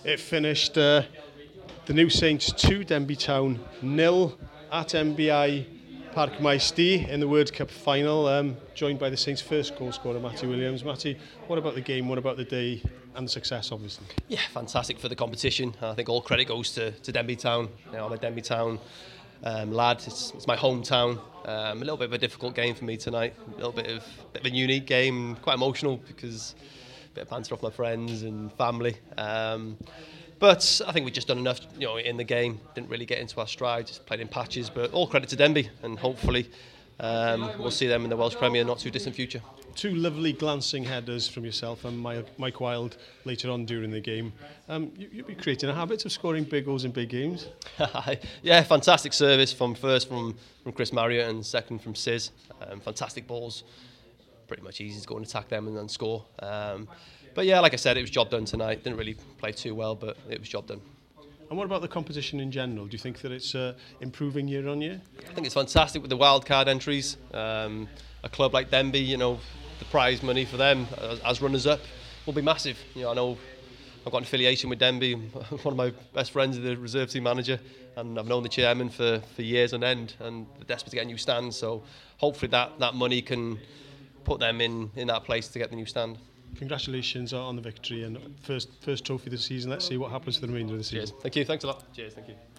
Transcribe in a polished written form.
It finished the New Saints 2, Denby Town 0 at MBI Parc Maestri in the World Cup final, joined by the Saints' first goal scorer, Matty Williams. Matty, what about the game? What about the day and the success, obviously? Yeah, fantastic for the competition. I think all credit goes to Denby Town. I'm a Denby Town lad. It's my hometown. A little bit of a difficult game for me tonight. A little bit of a unique game, quite emotional because a bit of banter off my friends and family. But I think we've just done enough, in the game. Didn't really get into our stride, just played in patches. But all credit to Denby, and hopefully we'll see them in the Welsh Premier in the not too distant future. Two lovely glancing headers from yourself and Mike Wilde later on during the game. You'll be creating a habit of scoring big goals in big games. Yeah, fantastic service from Chris Marriott and second from Sis. Fantastic balls. Pretty much easy to go and attack them and then score. But yeah, like I said, it was job done tonight. Didn't really play too well, but it was job done. And what about the competition in general? Do you think that it's improving year on year? I think it's fantastic with the wildcard entries. A club like Denby, the prize money for them as runners-up will be massive. I know I've got an affiliation with Denby. One of my best friends is the reserve team manager, and I've known the chairman for years on end, and they're desperate to get a new stand. So hopefully that money can put them in that place to get the new stand. Congratulations on the victory and first trophy this season. Let's see what happens for the remainder of the season. Cheers. Thank you. Thanks a lot. Cheers. Thank you.